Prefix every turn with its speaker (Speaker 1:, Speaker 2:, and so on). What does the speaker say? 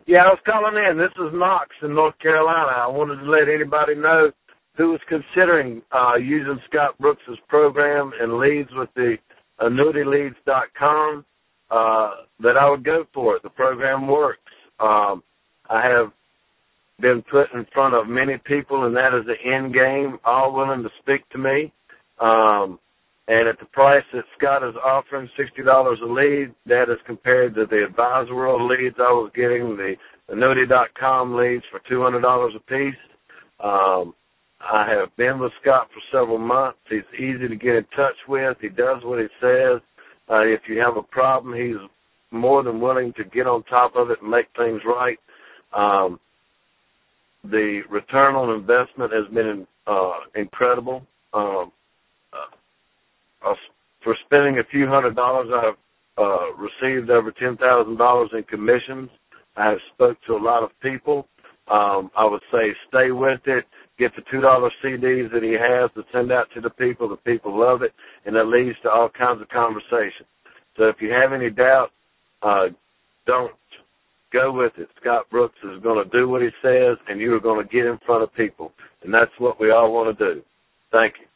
Speaker 1: Yeah, I was calling in. This is Knox in North Carolina. I wanted to let anybody know who was considering using Scott Brooks's program and leads with the annuityleads.com that I would go for it. The program works. I have been put in front of many people, and that is the end game, all willing to speak to me. And at the price that Scott is offering, $60 a lead, that is compared to the Advisor World leads I was getting, the annuity.com leads for $200 a piece. I have been with Scott for several months. He's easy to get in touch with. He does what he says. If you have a problem, he's more than willing to get on top of it and make things right. The return on investment has been incredible. For spending a few $100s, I've received over $10,000 in commissions. I have spoke to a lot of people. I would say stay with it. Get the $2 CDs that he has to send out to the people. The people love it, and it leads to all kinds of conversation. So if you have any doubt, don't go with it. Scott Brooks is going to do what he says, and you are going to get in front of people, and that's what we all want to do. Thank you.